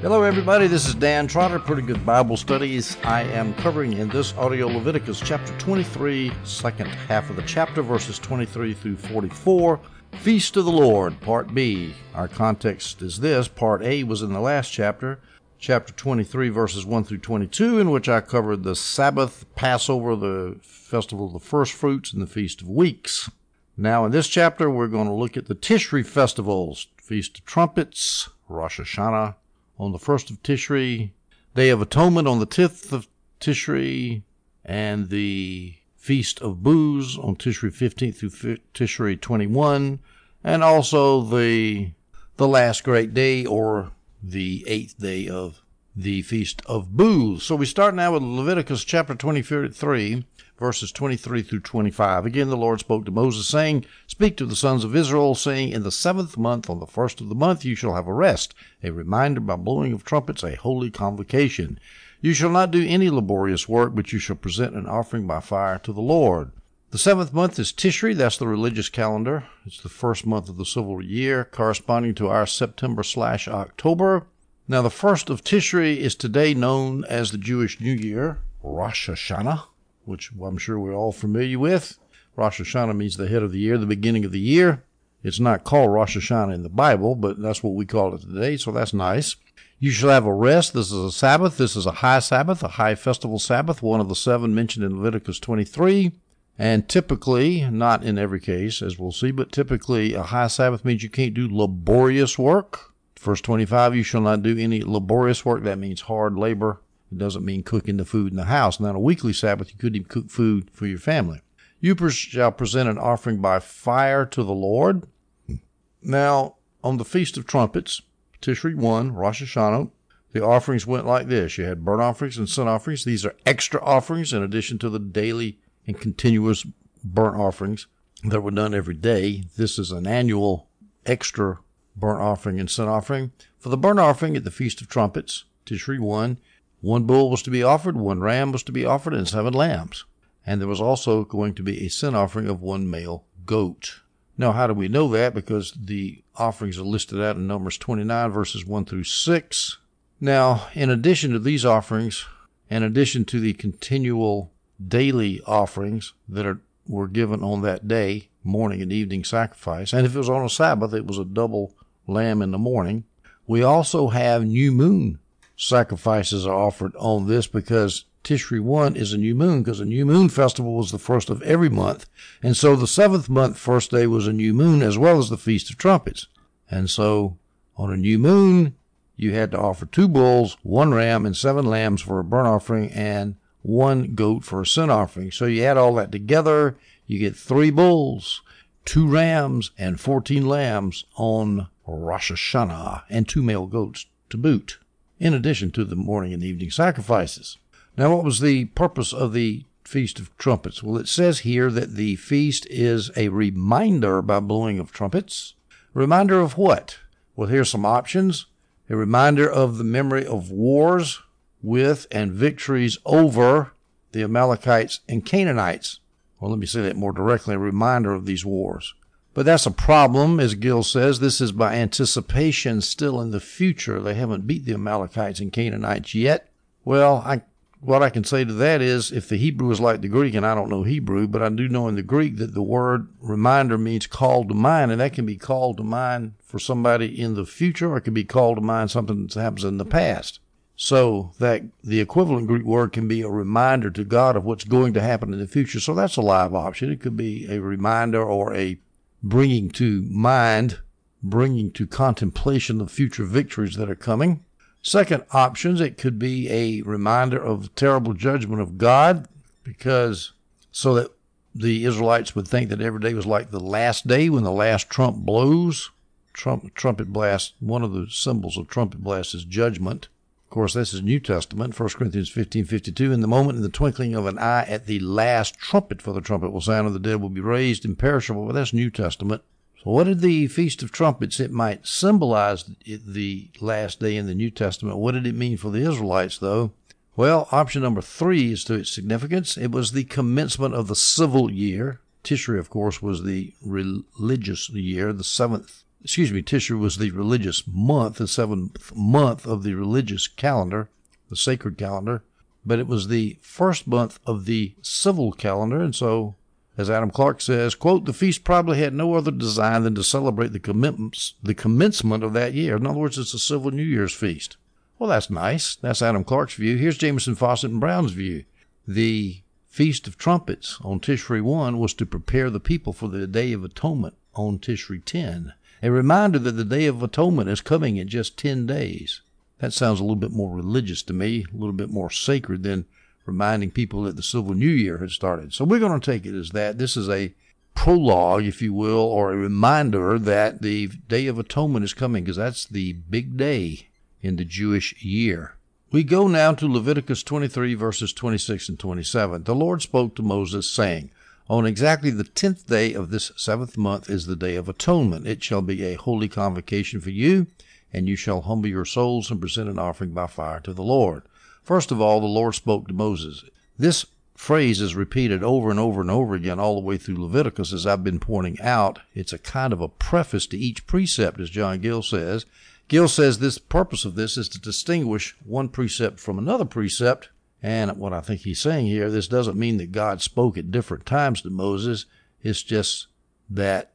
Hello everybody, this is Dan Trotter, Pretty Good Bible Studies. I am covering in this audio Leviticus chapter 23, second half of the chapter, verses 23 through 44, Feast of the Lord, Part B. Our context is this. Part A was in the last chapter, chapter 23, verses 1 through 22, in which I covered the Sabbath, Passover, the Festival of the First Fruits, and the Feast of Weeks. Now in this chapter, we're going to look at the Tishri festivals, Feast of Trumpets, Rosh Hashanah, on the 1st of Tishri, Day of Atonement on the 10th of Tishri, and the Feast of Booths on Tishri 15th through Tishri 21, and also the last great day, or the 8th day of the Feast of Booths. So we start now with Leviticus chapter 23, verses 23 through 25. Again, the Lord spoke to Moses, saying, Speak to the sons of Israel, saying, In the 7th month, on the 1st of the month, you shall have a rest, a reminder by blowing of trumpets, a holy convocation. You shall not do any laborious work, but you shall present an offering by fire to the Lord. The 7th month is Tishri, that's the religious calendar. It's the first month of the civil year, corresponding to our September/October. Now, the 1st of Tishri is today known as the Jewish New Year, Rosh Hashanah, which I'm sure we're all familiar with. Rosh Hashanah means the head of the year, the beginning of the year. It's not called Rosh Hashanah in the Bible, but that's what we call it today, so that's nice. You shall have a rest. This is a Sabbath. This is a high Sabbath, a high festival Sabbath, one of the 7 mentioned in Leviticus 23. And typically, not in every case, as we'll see, but typically a high Sabbath means you can't do laborious work. Verse 25, you shall not do any laborious work. That means hard labor. It doesn't mean cooking the food in the house. Now, on a weekly Sabbath, you couldn't even cook food for your family. You shall present an offering by fire to the Lord. Now, on the Feast of Trumpets, Tishri 1, Rosh Hashanah, the offerings went like this. You had burnt offerings and sin offerings. These are extra offerings in addition to the daily and continuous burnt offerings that were done every day. This is an annual extra burnt offering and sin offering. For the burnt offering at the Feast of Trumpets, Tishri 1 bull was to be offered, 1 ram was to be offered, and 7 lambs. And there was also going to be a sin offering of 1 male goat. Now, how do we know that? Because the offerings are listed out in Numbers 29, verses 1 through 6. Now, in addition to these offerings, in addition to the continual daily offerings that were given on that day, morning and evening sacrifice, and if it was on a Sabbath, it was a double lamb in the morning, we also have new moon sacrifices are offered on this, because Tishri 1 is a new moon, because a new moon festival was the first of every month. And so the 7th month, first day, was a new moon, as well as the Feast of Trumpets. And so on a new moon, you had to offer 2 bulls, 1 ram, and 7 lambs for a burnt offering, and 1 goat for a sin offering. So you add all that together, you get 3 bulls, 2 rams, and 14 lambs on Rosh Hashanah, and 2 male goats to boot, in addition to the morning and evening sacrifices. Now, what was the purpose of the Feast of Trumpets? Well, it says here that the feast is a reminder by blowing of trumpets. Reminder of what? Well, here's some options. A reminder of the memory of wars with and victories over the Amalekites and Canaanites. Well, let me say that more directly, a reminder of these wars. But that's a problem, as Gill says. This is by anticipation, still in the future. They haven't beat the Amalekites and Canaanites yet. Well, what I can say to that is, if the Hebrew is like the Greek, and I don't know Hebrew, but I do know in the Greek that the word reminder means called to mind, and that can be called to mind for somebody in the future, or it can be called to mind something that happens in the past. So that the equivalent Greek word can be a reminder to God of what's going to happen in the future. So that's a live option. It could be a reminder or a bringing to mind, bringing to contemplation of future victories that are coming. Second options, it could be a reminder of the terrible judgment of God, because so that the Israelites would think that every day was like the last day when the last trump blows. Trumpet blast, one of the symbols of trumpet blast is judgment. Of course, this is New Testament, 1 Corinthians 15:52. In the moment, in the twinkling of an eye, at the last trumpet, for the trumpet will sound, and the dead will be raised imperishable. But that's New Testament. So what did the Feast of Trumpets, it might symbolize the last day in the New Testament. What did it mean for the Israelites, though? Well, option number 3 is to its significance. It was the commencement of the civil year. Tishri, of course, was the religious year, the 7th Tishri was the religious month, the seventh month of the religious calendar, the sacred calendar, but it was the first month of the civil calendar, and so, as Adam Clarke says, quote, the feast probably had no other design than to celebrate the commencement of that year. In other words, it's a civil New Year's feast. Well, that's nice. That's Adam Clarke's view. Here's Jameson, Fawcett, and Brown's view. The Feast of Trumpets on Tishri 1 was to prepare the people for the Day of Atonement on Tishri 10. A reminder that the Day of Atonement is coming in just 10 days. That sounds a little bit more religious to me, a little bit more sacred than reminding people that the civil New Year had started. So we're going to take it as that. This is a prologue, if you will, or a reminder that the Day of Atonement is coming, because that's the big day in the Jewish year. We go now to Leviticus 23, verses 26 and 27. The Lord spoke to Moses, saying, on exactly the 10th day of this 7th month is the Day of Atonement. It shall be a holy convocation for you, and you shall humble your souls and present an offering by fire to the Lord. First of all, the Lord spoke to Moses. This phrase is repeated over and over and over again all the way through Leviticus, as I've been pointing out. It's a kind of a preface to each precept, as John Gill says. Gill says this purpose of this is to distinguish one precept from another precept. And what I think he's saying here, this doesn't mean that God spoke at different times to Moses. It's just that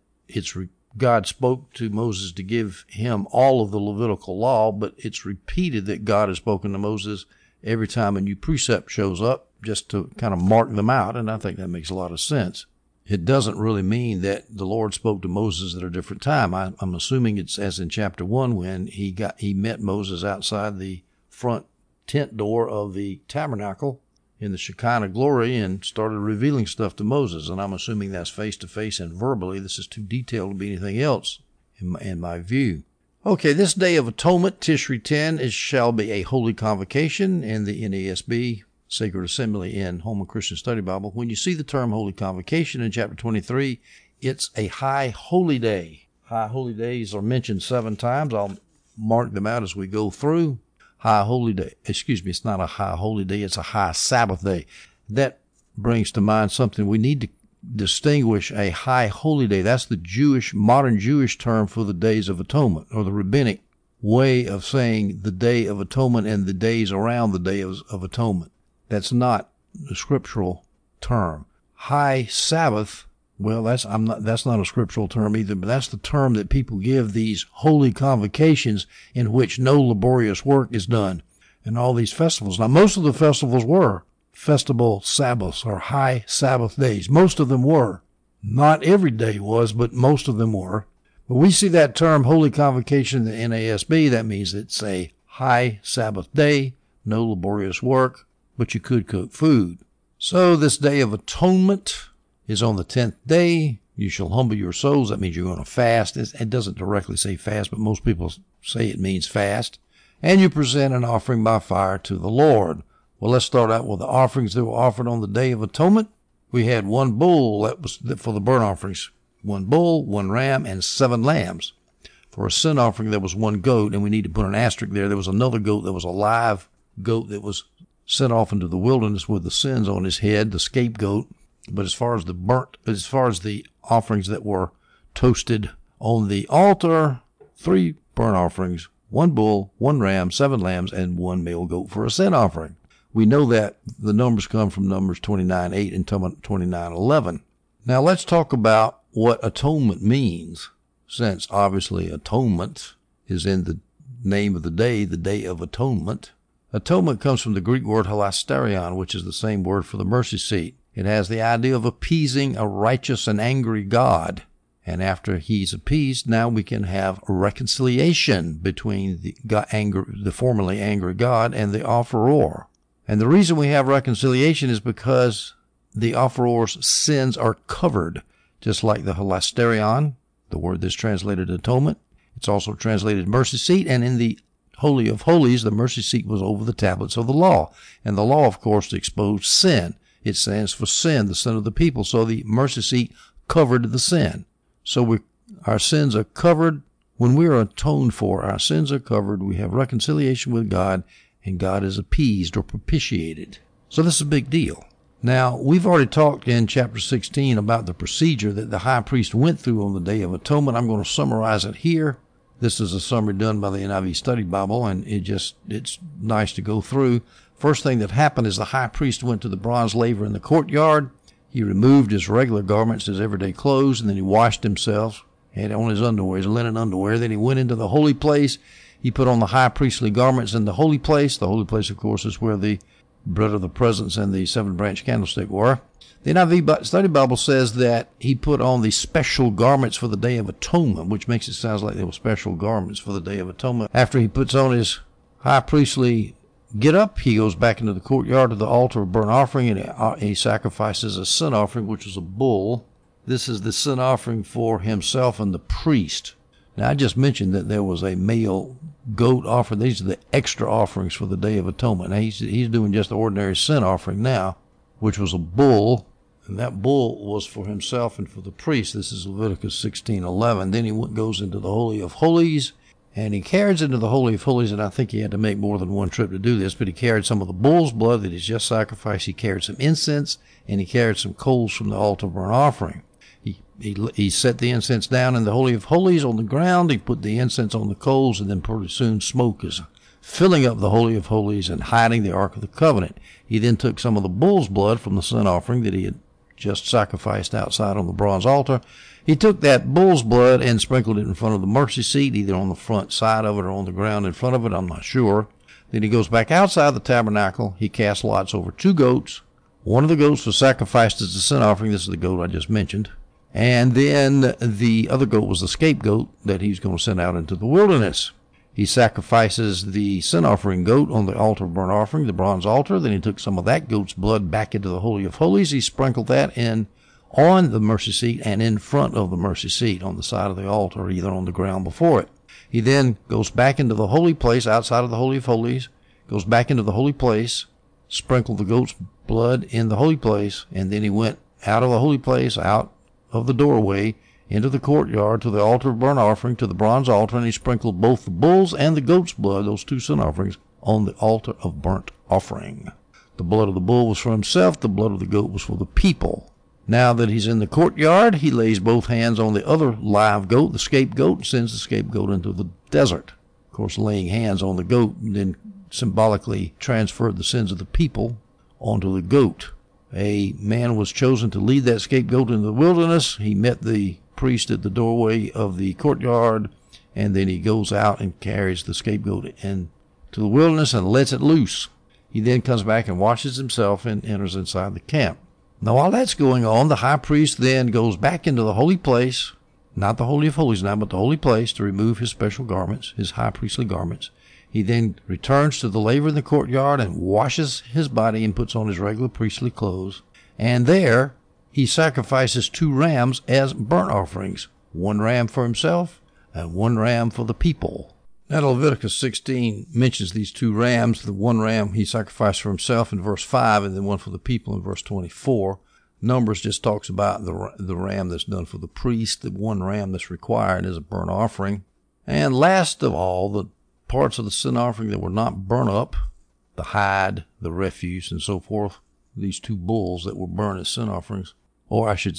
God spoke to Moses to give him all of the Levitical law, but it's repeated that God has spoken to Moses every time a new precept shows up, just to kind of mark them out. And I think that makes a lot of sense. It doesn't really mean that the Lord spoke to Moses at a different time. I'm assuming it's as in chapter 1 when he met Moses outside the front tent door of the tabernacle in the Shekinah glory and started revealing stuff to Moses. And I'm assuming that's face to face and verbally. This is too detailed to be anything else in my view. Okay, this Day of Atonement, Tishri 10, shall be a holy convocation in the NASB, Sacred Assembly in Holman Christian Study Bible. When you see the term holy convocation in chapter 23, it's a high holy day. High holy days are mentioned 7 times. I'll mark them out as we go through. High holy day. It's not a high holy day. It's a high Sabbath day. That brings to mind something. We need to distinguish a high holy day. That's the modern Jewish term for the Days of Atonement, or the rabbinic way of saying the Day of Atonement and the days around the Day of Atonement. That's not a scriptural term. High Sabbath, well, that's not a scriptural term either, but that's the term that people give these holy convocations in which no laborious work is done, and all these festivals. Now, most of the festivals were festival Sabbaths or high Sabbath days. Most of them were. Not every day was, but most of them were. But we see that term holy convocation in the NASB. That means it's a high Sabbath day, no laborious work, but you could cook food. So this Day of Atonement is on the 10th day. You shall humble your souls. That means you're going to fast. It doesn't directly say fast, but most people say it means fast. And you present an offering by fire to the Lord. Well, let's start out with the offerings that were offered on the Day of Atonement. We had 1 bull, that was for the burnt offerings. 1 bull, 1 ram, and 7 lambs. For a sin offering, there was 1 goat, and we need to put an asterisk there. There was another goat that was a live goat that was sent off into the wilderness with the sins on his head, the scapegoat. But as far as the offerings that were toasted on the altar, 3 burnt offerings, 1 bull, 1 ram, 7 lambs, and 1 male goat for a sin offering. We know that the numbers come from Numbers 29:8 and 29:11. Now let's talk about what atonement means, since obviously atonement is in the name of the Day of Atonement. Atonement comes from the Greek word hilasterion, which is the same word for the mercy seat. It has the idea of appeasing a righteous and angry God. And after he's appeased, now we can have a reconciliation between the formerly angry God and the offeror. And the reason we have reconciliation is because the offeror's sins are covered, just like the hilasterion, the word that's translated atonement. It's also translated mercy seat, and in the Holy of Holies, the mercy seat was over the tablets of the law. And the law, of course, exposed sin. It stands for sin, the sin of the people. So the mercy seat covered the sin. So our sins are covered. When we are atoned for, our sins are covered. We have reconciliation with God, and God is appeased or propitiated. So this is a big deal. Now, we've already talked in chapter 16 about the procedure that the high priest went through on the Day of Atonement. I'm going to summarize it here. This is a summary done by the NIV Study Bible, and it's nice to go through. First thing that happened is the high priest went to the bronze laver in the courtyard. He removed his regular garments, his everyday clothes, and then he washed himself, had on his underwear, his linen underwear. Then he went into the holy place. He put on the high priestly garments in the holy place. The holy place, of course, is where the bread of the presence and the seven-branch candlestick were. The NIV Study Bible says that he put on the special garments for the Day of Atonement, which makes it sound like they were special garments for the Day of Atonement. After he puts on his high priestly get up, he goes back into the courtyard to the altar of burnt offering, and he sacrifices a sin offering, which is a bull. This is the sin offering for himself and the priest. Now, I just mentioned that there was a male goat offering. These are the extra offerings for the Day of Atonement. Now, he's doing just the ordinary sin offering now, which was a bull, and that bull was for himself and for the priest. This is Leviticus 16:11. Then he goes into the Holy of Holies, and he carries into the Holy of Holies, and I think he had to make more than one trip to do this, but he carried some of the bull's blood that he's just sacrificed. He carried some incense, and he carried some coals from the altar of burnt offering. He set the incense down in the Holy of Holies on the ground. He put the incense on the coals, and then pretty soon smoke is filling up the Holy of Holies and hiding the Ark of the Covenant. He then took some of the bull's blood from the sin offering that he had just sacrificed outside on the bronze altar. He took that bull's blood and sprinkled it in front of the mercy seat, either on the front side of it or on the ground in front of it. I'm not sure. Then he goes back outside the tabernacle. He casts lots over 2 goats. One of the goats was sacrificed as a sin offering. This is the goat I just mentioned. And then the other goat was the scapegoat that he's going to send out into the wilderness. He sacrifices the sin offering goat on the altar of burnt offering, the bronze altar. Then he took some of that goat's blood back into the Holy of Holies. He sprinkled that in on the mercy seat and in front of the mercy seat on the side of the altar, either on the ground before it. He then goes back into the holy place outside of the Holy of Holies, goes back into the holy place, sprinkled the goat's blood in the holy place, and then he went out of the holy place, out of the doorway, into the courtyard to the altar of burnt offering, to the bronze altar, and he sprinkled both the bull's and the goat's blood, those 2 sin offerings, on the altar of burnt offering. The blood of the bull was for himself, the blood of the goat was for the people. Now that he's in the courtyard, he lays both hands on the other live goat, the scapegoat, and sends the scapegoat into the desert. Of course, laying hands on the goat then symbolically transferred the sins of the people onto the goat. A man was chosen to lead that scapegoat into the wilderness. He met the priest at the doorway of the courtyard, and then he goes out and carries the scapegoat into the wilderness and lets it loose. He then comes back and washes himself and enters inside the camp. Now, while that's going on, the high priest then goes back into the holy place, not the Holy of Holies now, but the holy place, to remove his special garments, his high priestly garments. He then returns to the laver in the courtyard and washes his body and puts on his regular priestly clothes. And there he sacrifices 2 rams as burnt offerings, 1 ram for himself and 1 ram for the people. Now, Leviticus 16 mentions these 2 rams. The 1 ram he sacrificed for himself in verse 5, and then 1 for the people in verse 24. Numbers just talks about the ram that's done for the priest. The 1 ram that's required is a burnt offering. And last of all, the parts of the sin offering that were not burnt up, the hide, the refuse, and so forth, these 2 bulls that were burned as sin offerings, or I should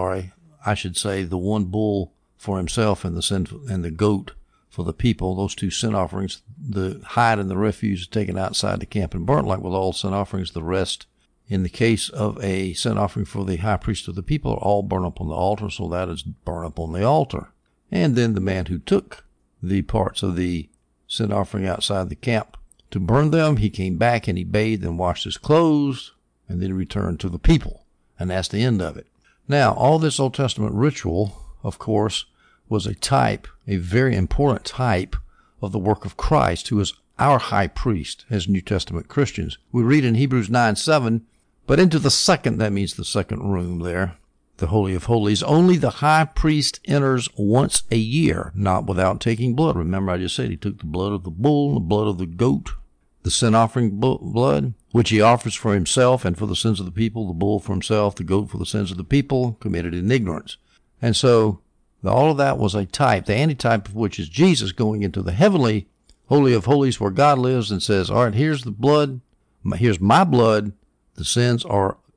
say the 1 bull for himself and the goat for the people, those 2 sin offerings, the hide and the refuse is taken outside the camp and burnt like with all sin offerings. The rest, in the case of a sin offering for the high priest of the people, are all burnt up on the altar, so that is burnt up on the altar. And then the man who took the parts of the sin offering outside the camp to burn them, he came back and he bathed and washed his clothes, and then returned to the people. And that's the end of it. Now, all this Old Testament ritual, of course, was a type, a very important type of the work of Christ, who is our high priest as New Testament Christians. We read in Hebrews 9:7, but into the second, that means the second room there, the Holy of Holies, only the high priest enters once a year, not without taking blood. Remember, I just said he took the blood of the bull, the blood of the goat, the sin offering blood, which he offers for himself and for the sins of the people, the bull for himself, the goat for the sins of the people, committed in ignorance. And so all of that was a type, the antitype of which is Jesus going into the heavenly Holy of Holies where God lives and says, all right, here's the blood, here's my blood, the sins are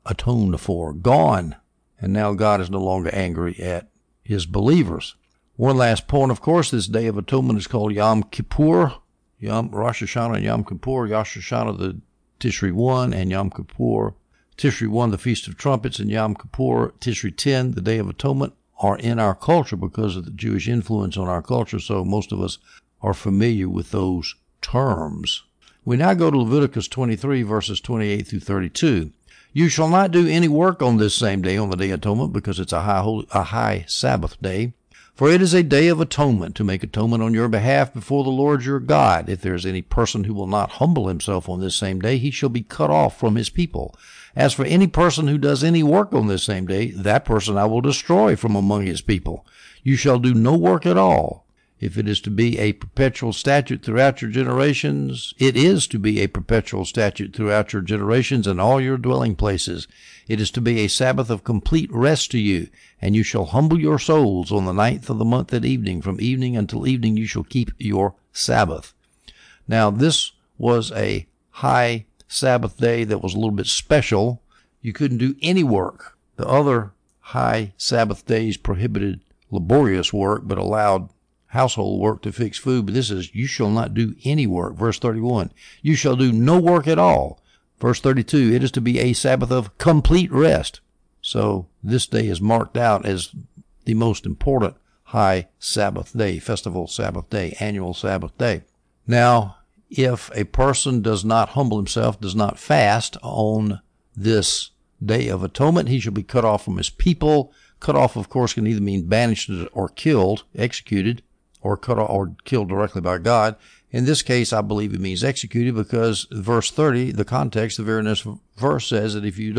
atoned for, gone. And now God is no longer angry at his believers. One last point, of course, this Day of Atonement is called Yom Kippur. Rosh Hashanah and Yom Kippur. Rosh Hashanah, the Tishri 1, and Yom Kippur, Tishri 1, the Feast of Trumpets, and Yom Kippur, Tishri 10, the Day of Atonement, are in our culture because of the Jewish influence on our culture, so most of us are familiar with those terms. We now go to Leviticus 23, verses 28 through 32. You shall not do any work on this same day, on the Day of Atonement, because it's a high Sabbath day. For it is a day of atonement, to make atonement on your behalf before the Lord your God. If there is any person who will not humble himself on this same day, he shall be cut off from his people. As for any person who does any work on this same day, that person I will destroy from among his people. You shall do no work at all. If it is to be a perpetual statute throughout your generations, it is to be a perpetual statute throughout your generations and all your dwelling places. It is to be a Sabbath of complete rest to you, and you shall humble your souls on the 9th of the month at evening. From evening until evening you shall keep your Sabbath. Now, this was a high Sabbath day that was a little bit special. You couldn't do any work. The other high Sabbath days prohibited laborious work, but allowed household work to fix food. But this is, you shall not do any work. Verse 31, you shall do no work at all. Verse 32, it is to be a Sabbath of complete rest. So this day is marked out as the most important high Sabbath day, festival Sabbath day, annual Sabbath day. Now, if a person does not humble himself, does not fast on this Day of Atonement, he shall be cut off from his people. Cut off, of course, can either mean banished or killed, executed, or cut off or killed directly by God. In this case, I believe it means executed, because verse 30, the context, the very next verse says that if you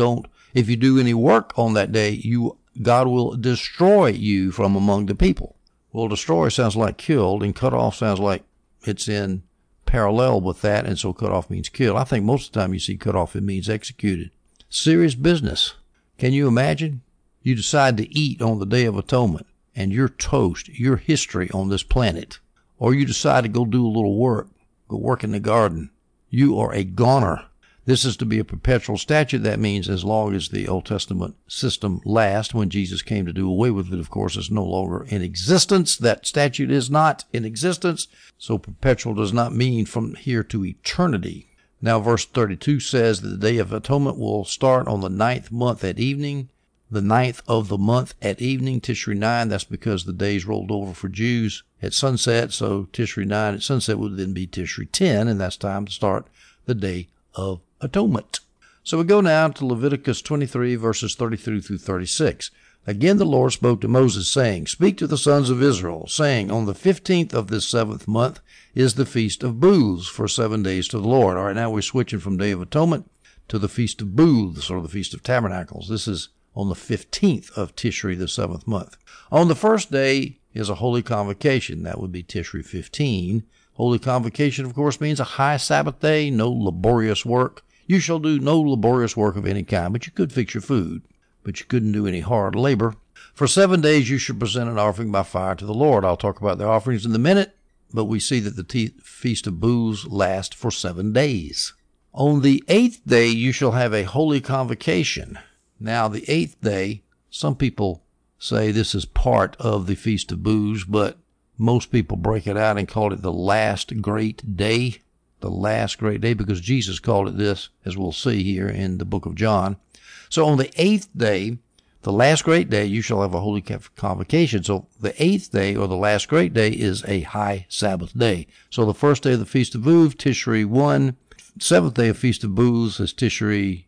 do any work on that day, God will destroy you from among the people. Well, destroy sounds like killed, and cut off sounds like it's in parallel with that, and so cut off means killed. I think most of the time you see cut off, it means executed. Serious business. Can you imagine? You decide to eat on the Day of Atonement, and you're toast, your history on this planet. Or you decide to go do a little work, go work in the garden. You are a goner. This is to be a perpetual statute. That means as long as the Old Testament system lasts. When Jesus came to do away with it, of course, it's no longer in existence. That statute is not in existence. So perpetual does not mean from here to eternity. Now, verse 32 says that the Day of Atonement will start on the 9th month at evening. The 9th of the month at evening, Tishri 9, that's because the days rolled over for Jews at sunset, so Tishri 9 at sunset would then be Tishri 10, and that's time to start the Day of Atonement. So we go now to Leviticus 23, verses 33 through 36. Again the Lord spoke to Moses, saying, Speak to the sons of Israel, saying, On the 15th of this 7th month is the Feast of Booths, for 7 days to the Lord. All right, now we're switching from Day of Atonement to the Feast of Booths, or the Feast of Tabernacles. This is on the 15th of Tishri, the 7th month. On the first day is a holy convocation. That would be Tishri 15. Holy convocation, of course, means a high Sabbath day, no laborious work. You shall do no laborious work of any kind, but you could fix your food. But you couldn't do any hard labor. For 7 days you should present an offering by fire to the Lord. I'll talk about the offerings in a minute, but we see that the Feast of Booths lasts for 7 days. On the 8th day you shall have a holy convocation. Now, the 8th day, some people say this is part of the Feast of Booths, but most people break it out and call it the last great day. The last great day, because Jesus called it this, as we'll see here in the book of John. So on the 8th day, the last great day, you shall have a holy convocation. So the 8th day, or the last great day, is a high Sabbath day. So the first day of the Feast of Booths, Tishri 1. 7th day of Feast of Booths is Tishri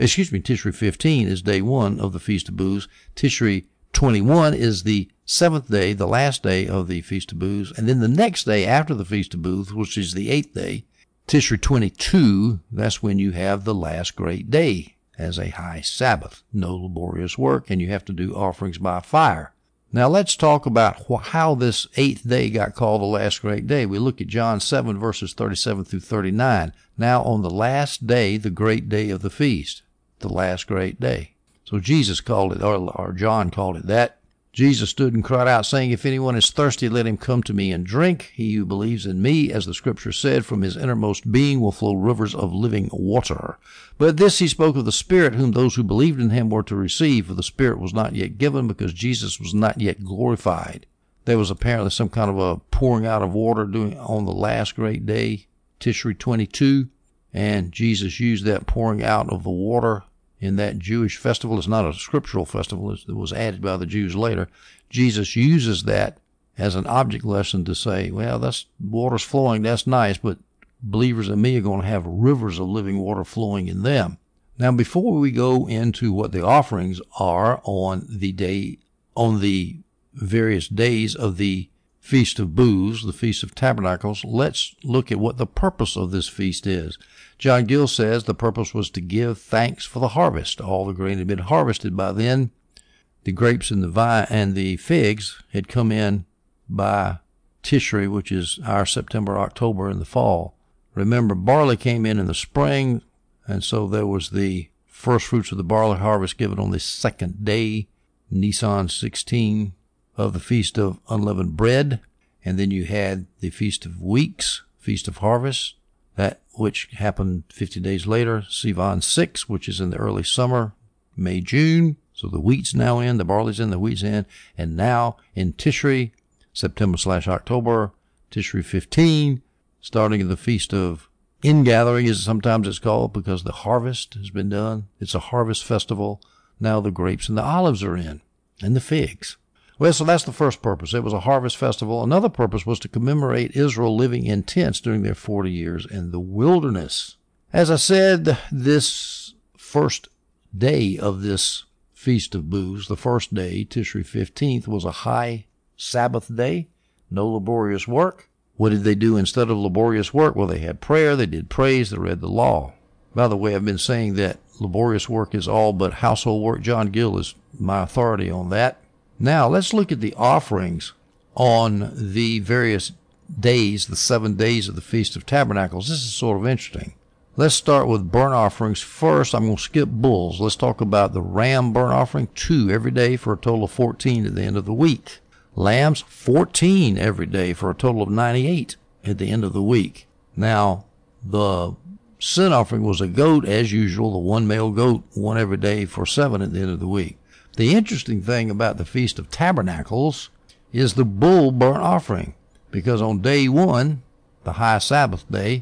15 is day 1 of the Feast of Booths. Tishri 21 is the 7th day, the last day of the Feast of Booths. And then the next day after the Feast of Booths, which is the 8th day, Tishri 22, that's when you have the last great day as a high Sabbath. No laborious work, and you have to do offerings by fire. Now let's talk about how this 8th day got called the last great day. We look at John 7, verses 37 through 39. Now on the last day, the great day of the feast, the last great day. So Jesus called it, or John called it that. Jesus stood and cried out, saying, If anyone is thirsty, let him come to me and drink. He who believes in me, as the scripture said, from his innermost being will flow rivers of living water. But this he spoke of the Spirit, whom those who believed in him were to receive, for the Spirit was not yet given, because Jesus was not yet glorified. There was apparently some kind of a pouring out of water on the last great day, Tishri 22, and Jesus used that pouring out of the water in that Jewish festival. It's not a scriptural festival. It was added by the Jews later. Jesus uses that as an object lesson to say, well, that's water's flowing. That's nice, but believers in me are going to have rivers of living water flowing in them. Now, before we go into what the offerings are on the various days of the Feast of Booths, the Feast of Tabernacles, let's look at what the purpose of this feast is. John Gill says the purpose was to give thanks for the harvest. All the grain had been harvested by then. The grapes and the vine and the figs had come in by Tishri, which is our September, October in the fall. Remember, barley came in the spring, and so there was the first fruits of the barley harvest given on the second day, Nisan 16, of the Feast of Unleavened Bread. And then you had the Feast of Weeks, Feast of Harvest, that which happened 50 days later, Sivan 6, which is in the early summer, May, June. So the wheat's now in, the barley's in, the wheat's in. And now in Tishri, September/October, Tishri 15, starting in the Feast of Ingathering, as sometimes it's called, because the harvest has been done. It's a harvest festival. Now the grapes and the olives are in, and the figs. Well, so that's the first purpose. It was a harvest festival. Another purpose was to commemorate Israel living in tents during their 40 years in the wilderness. As I said, this first day of this Feast of Booths, the first day, Tishri 15th, was a high Sabbath day, no laborious work. What did they do instead of laborious work? Well, they had prayer, they did praise, they read the law. By the way, I've been saying that laborious work is all but household work. John Gill is my authority on that. Now, let's look at the offerings on the various days, the 7 days of the Feast of Tabernacles. This is sort of interesting. Let's start with burnt offerings first. I'm going to skip bulls. Let's talk about the ram burnt offering, 2 every day for a total of 14 at the end of the week. Lambs, 14 every day for a total of 98 at the end of the week. Now, the sin offering was a goat, as usual, the one male goat, 1 every day for 7 at the end of the week. The interesting thing about the Feast of Tabernacles is the bull burnt offering, because on day 1, the high Sabbath day,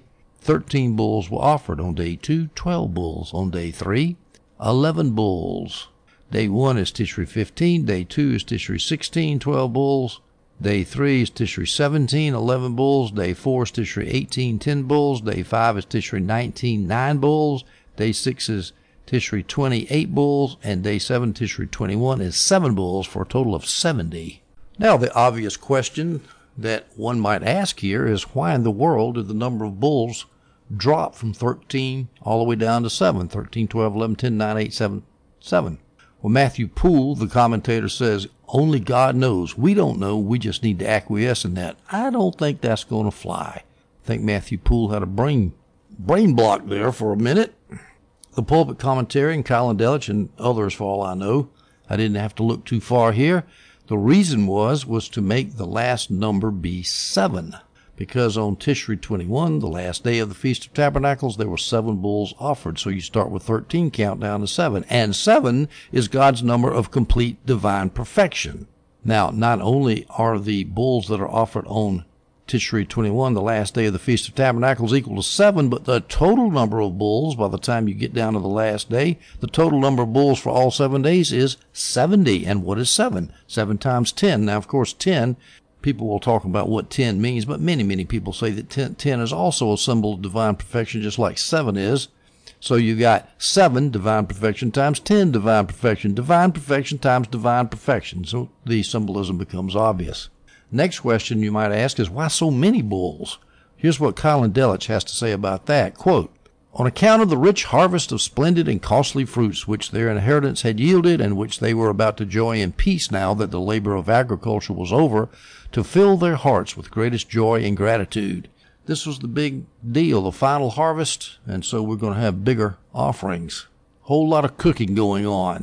13 bulls were offered. On day 2, 12 bulls. On day 3, 11 bulls. Day 1 is Tishri 15. Day 2 is Tishri 16, 12 bulls. Day 3 is Tishri 17, 11 bulls. Day 4 is Tishri 18, 10 bulls. Day 5 is Tishri 19, 9 bulls. Day 6 is Tishri 28 bulls, and day 7, Tishri 21, is 7 bulls for a total of 70. Now, the obvious question that one might ask here is, why in the world did the number of bulls drop from 13 all the way down to 7? 13, 12, 11, 10, 9, 8, 7, 7. Well, Matthew Poole, the commentator, says, only God knows. We don't know. We just need to acquiesce in that. I don't think that's going to fly. I think Matthew Poole had a brain block there for a minute. The Pulpit Commentary and Colin Delich and others, for all I know, I didn't have to look too far here. The reason was to make the last number be 7, because on Tishri 21, the last day of the Feast of Tabernacles, there were 7 bulls offered. So you start with 13, count down to 7. And 7 is God's number of complete divine perfection. Now, not only are the bulls that are offered on Tishri 21, the last day of the Feast of Tabernacles, equal to 7, but the total number of bulls, by the time you get down to the last day, the total number of bulls for all 7 days is 70. And what is 7? 7 times 10. Now, of course, 10, people will talk about what 10 means, but many people say that 10 is also a symbol of divine perfection, just like 7 is. So you got 7 divine perfection times 10 divine perfection times divine perfection. So the symbolism becomes obvious. Next question you might ask is, why so many bulls? Here's what Colin Delich has to say about that. Quote, on account of the rich harvest of splendid and costly fruits which their inheritance had yielded, and which they were about to enjoy in peace now that the labor of agriculture was over, to fill their hearts with greatest joy and gratitude. This was the big deal, the final harvest, and so we're going to have bigger offerings. Whole lot of cooking going on.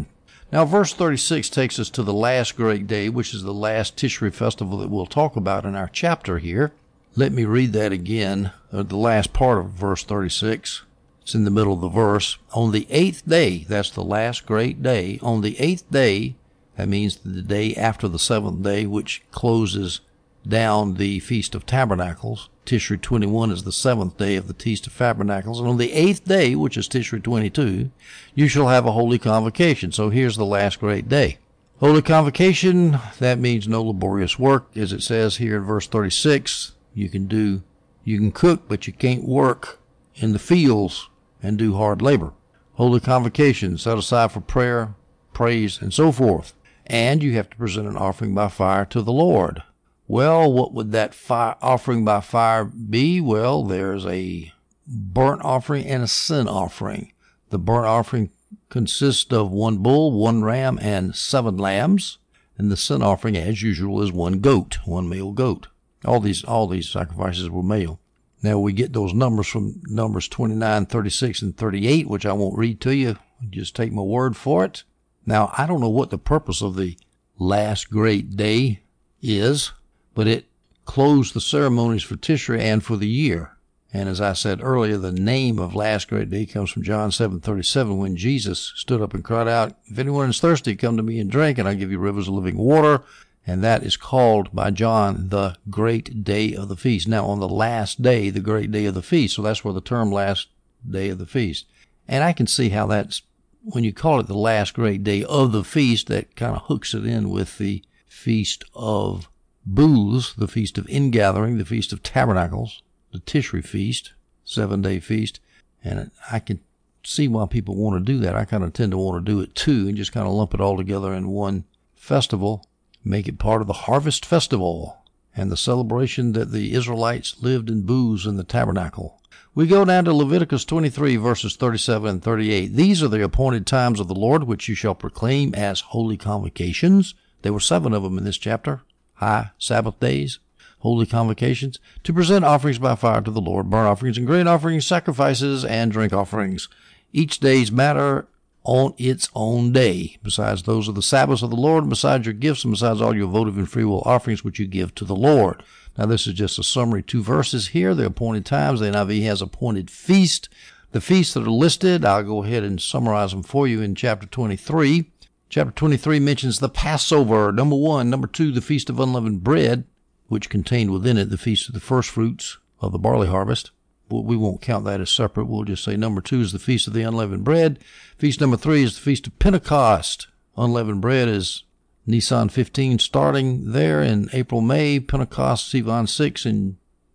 Now, verse 36 takes us to the last great day, which is the last Tishri festival that we'll talk about in our chapter here. Let me read that again, the last part of verse 36. It's in the middle of the verse. On the 8th day, that's the last great day, on the 8th day, that means the day after the 7th day, which closes down the Feast of Tabernacles. Tishri 21 is the 7th day of the Feast of Tabernacles. And on the 8th day, which is Tishri 22, you shall have a holy convocation. So here's the last great day. Holy convocation, that means no laborious work. As it says here in verse 36, you can cook, but you can't work in the fields and do hard labor. Holy convocation, set aside for prayer, praise, and so forth. And you have to present an offering by fire to the Lord. Well, what would that offering by fire be? Well, there's a burnt offering and a sin offering. The burnt offering consists of 1 bull, 1 ram, and 7 lambs. And the sin offering, as usual, is 1 goat, 1 male goat. All these sacrifices were male. Now, we get those numbers from Numbers 29, 36, and 38, which I won't read to you. Just take my word for it. Now, I don't know what the purpose of the last great day is, but it closed the ceremonies for Tishri and for the year. And as I said earlier, the name of last great day comes from John 7:37, when Jesus stood up and cried out, "If anyone is thirsty, come to me and drink, and I'll give you rivers of living water." And that is called by John the great day of the feast. Now, on the last day, the great day of the feast. So that's where the term last day of the feast. And I can see how that's, when you call it the last great day of the feast, that kind of hooks it in with the Feast of Booths, the Feast of Ingathering, the Feast of Tabernacles, the Tishri feast, 7-day feast. And I can see why people want to do that. I kind of tend to want to do it too, and just kind of lump it all together in one festival. Make it part of the harvest festival and the celebration that the Israelites lived in booths in the tabernacle. We go down to Leviticus 23, verses 37 and 38. These are the appointed times of the Lord, which you shall proclaim as holy convocations. There were 7 of them in this chapter. High Sabbath days, holy convocations, to present offerings by fire to the Lord, burnt offerings and grain offerings, sacrifices, and drink offerings. Each day's matter on its own day, besides those of the Sabbaths of the Lord, besides your gifts, and besides all your votive and freewill offerings which you give to the Lord. Now, this is just a summary, 2 verses here. The appointed times, the NIV has appointed feast. The feasts that are listed, I'll go ahead and summarize them for you in chapter 23. Chapter 23 mentions the Passover, number 1. Number 2, the Feast of Unleavened Bread, which contained within it the Feast of the First Fruits of the barley harvest. We won't count that as separate. We'll just say number 2 is the Feast of the Unleavened Bread. Feast number 3 is the Feast of Pentecost. Unleavened bread is Nisan 15 starting there in April, May. Pentecost, Sivan 6 in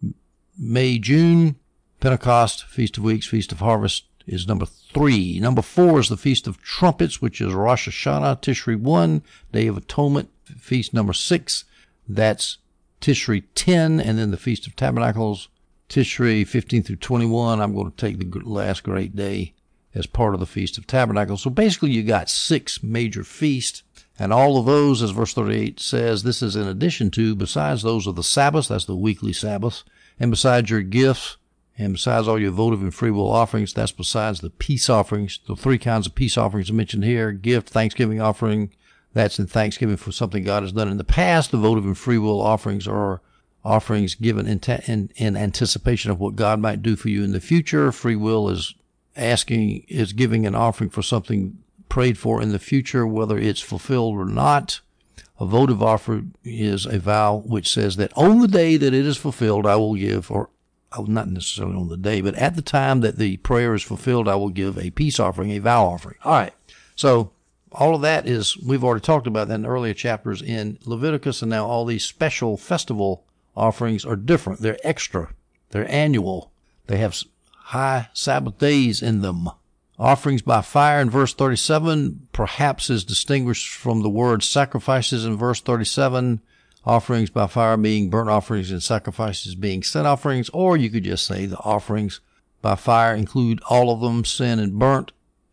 May, June. Pentecost, Feast of Weeks, Feast of Harvest is number 3. Number 4 is the Feast of Trumpets, which is Rosh Hashanah, Tishri 1, Day of Atonement. Feast number 6, that's Tishri 10, and then the Feast of Tabernacles, Tishri 15 through 21. I'm going to take the last great day as part of the Feast of Tabernacles. So basically you got 6 major feasts, and all of those, as verse 38 says, this is in addition to, besides those of the Sabbaths, that's the weekly Sabbaths, and besides your gifts, and besides all your votive and freewill offerings, that's besides the peace offerings, the 3 kinds of peace offerings mentioned here: gift, thanksgiving offering, that's in thanksgiving for something God has done in the past. The votive and freewill offerings are offerings given in anticipation of what God might do for you in the future. Free will is giving an offering for something prayed for in the future, whether it's fulfilled or not. A votive offering is a vow which says that on the day that it is fulfilled, I will give, or not necessarily on the day, but at the time that the prayer is fulfilled, I will give a peace offering, a vow offering. All right. So all of that is, we've already talked about that in earlier chapters in Leviticus, and now all these special festival offerings are different. They're extra. They're annual. They have high Sabbath days in them. Offerings by fire in verse 37 perhaps is distinguished from the word sacrifices in verse 37. Offerings by fire being burnt offerings and sacrifices being sin offerings, or you could just say the offerings by fire include all of them, sin and burnt,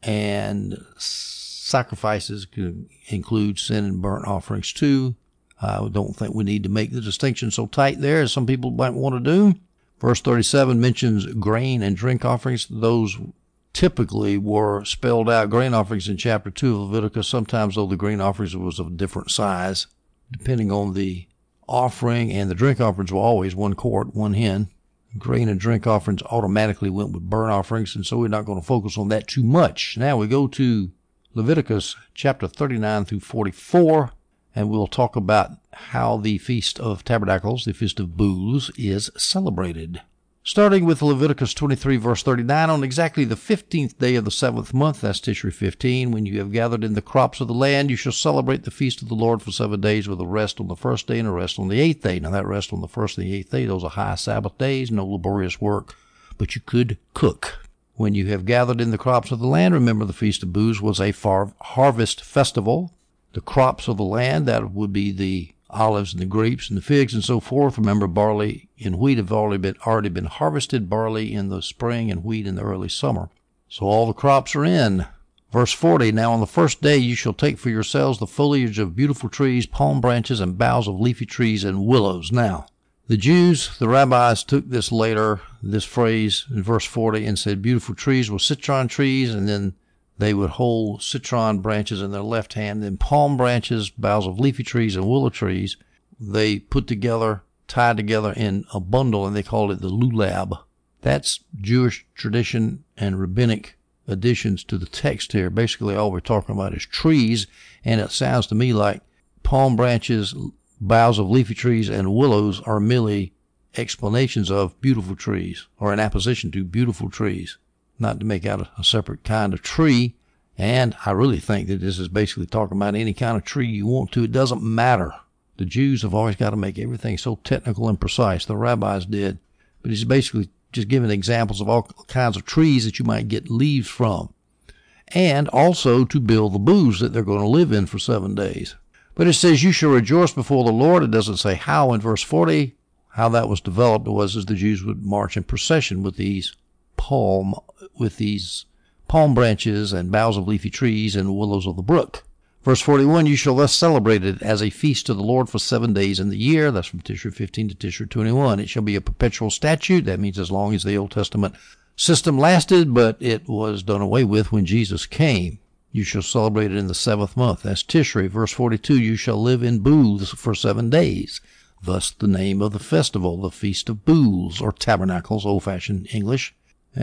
and sacrifices could include sin and burnt offerings too. I don't think we need to make the distinction so tight there as some people might want to do. Verse 37 mentions grain and drink offerings. Those typically were spelled out. Grain offerings in chapter 2 of Leviticus, sometimes though the grain offerings was of a different size, depending on the offering, and the drink offerings were always 1 quart, 1 hin. Grain and drink offerings automatically went with burnt offerings, and so we're not going to focus on that too much. Now we go to Leviticus chapter 39 through 44, and we'll talk about how the Feast of Tabernacles, the Feast of Booths, is celebrated. Starting with Leviticus 23, verse 39, on exactly the 15th day of the 7th month, that's Tishri 15, when you have gathered in the crops of the land, you shall celebrate the feast of the Lord for 7 days, with a rest on the first day and a rest on the 8th day. Now that rest on the first and the 8th day, those are high Sabbath days, no laborious work, but you could cook. When you have gathered in the crops of the land, remember the Feast of Booths was a harvest festival. The crops of the land, that would be the olives and the grapes and the figs and so forth. Remember, barley and wheat have already been harvested, barley in the spring and wheat in the early summer. So all the crops are in. Verse 40, now on the first day you shall take for yourselves the foliage of beautiful trees, palm branches, and boughs of leafy trees and willows. Now, the Jews, the rabbis, took this later, this phrase in verse 40, and said beautiful trees were citron trees, and then they would hold citron branches in their left hand, then palm branches, boughs of leafy trees, and willow trees, they put together, tied together in a bundle, and they called it the lulab. That's Jewish tradition and rabbinic additions to the text here. Basically, all we're talking about is trees, and it sounds to me like palm branches, boughs of leafy trees, and willows are merely explanations of beautiful trees, or an apposition to beautiful trees, not to make out a separate kind of tree. And I really think that this is basically talking about any kind of tree you want to. It doesn't matter. The Jews have always got to make everything so technical and precise. The rabbis did. But he's basically just giving examples of all kinds of trees that you might get leaves from. And also to build the booths that they're going to live in for 7 days. But it says, you shall rejoice before the Lord. It doesn't say how in verse 40. How that was developed was as the Jews would march in procession with these palm branches and boughs of leafy trees and willows of the brook. Verse 41, you shall thus celebrate it as a feast to the Lord for 7 days in the year. That's from Tishri 15 to Tishri 21. It shall be a perpetual statute. That means as long as the Old Testament system lasted, but it was done away with when Jesus came. You shall celebrate it in the 7th month. That's Tishri. Verse 42, you shall live in booths for 7 days. Thus the name of the festival, the Feast of Booths, or Tabernacles, old-fashioned English.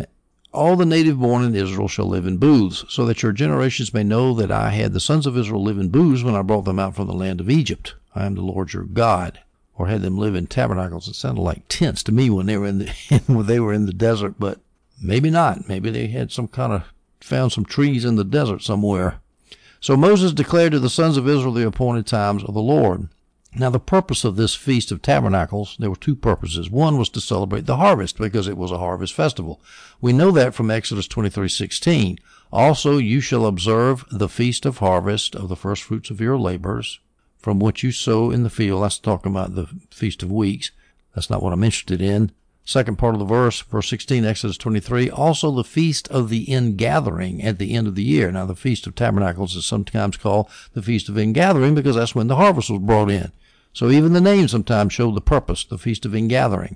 All the native born in Israel shall live in booths, so that your generations may know that I had the sons of Israel live in booths when I brought them out from the land of Egypt. I am the Lord your God. Or had them live in tabernacles. It sounded like tents to me when they were in the desert, but maybe not. Maybe they had found some trees in the desert somewhere. So Moses declared to the sons of Israel the appointed times of the Lord. Now, the purpose of this Feast of Tabernacles, there were 2 purposes. One was to celebrate the harvest, because it was a harvest festival. We know that from Exodus 23:16. Also, you shall observe the Feast of Harvest of the first fruits of your labors, from what you sow in the field. That's talking about the Feast of Weeks. That's not what I'm interested in. Second part of the verse 16, Exodus 23. Also, the Feast of the Ingathering at the end of the year. Now, the Feast of Tabernacles is sometimes called the Feast of Ingathering because that's when the harvest was brought in. So even the name sometimes showed the purpose, the Feast of Ingathering,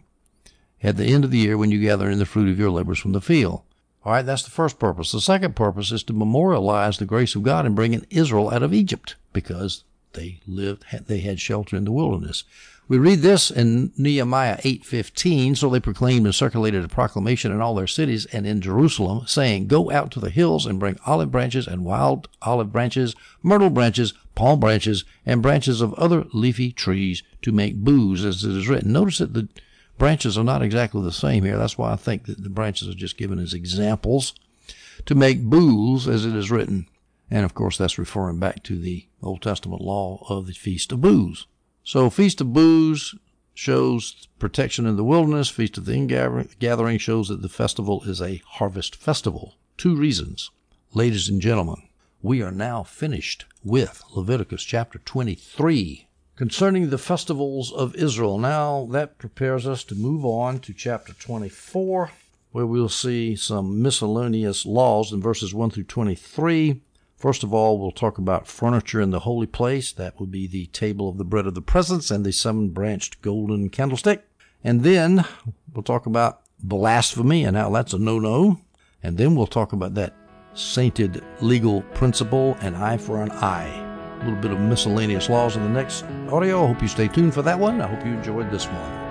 at the end of the year when you gather in the fruit of your labors from the field. All right, that's the first purpose. The second purpose is to memorialize the grace of God in bringing Israel out of Egypt, because they had shelter in the wilderness. We read this in Nehemiah 8:15. So they proclaimed and circulated a proclamation in all their cities and in Jerusalem, saying, go out to the hills and bring olive branches and wild olive branches, myrtle branches, palm branches, and branches of other leafy trees to make booths, as it is written. Notice that the branches are not exactly the same here. That's why I think that the branches are just given as examples. To make booths, as it is written. And, of course, that's referring back to the Old Testament law of the Feast of Booths. So Feast of Booths shows protection in the wilderness. Feast of the Ingathering shows that the festival is a harvest festival. 2 reasons. Ladies and gentlemen, we are now finished with Leviticus chapter 23 concerning the festivals of Israel. Now that prepares us to move on to chapter 24, where we'll see some miscellaneous laws in verses 1 through 23. First of all, we'll talk about furniture in the holy place. That would be the table of the bread of the presence and the 7-branched golden candlestick. And then we'll talk about blasphemy and how that's a no-no. And then we'll talk about that sainted legal principle, an eye for an eye. A little bit of miscellaneous laws in the next audio. I hope you stay tuned for that one. I hope you enjoyed this one.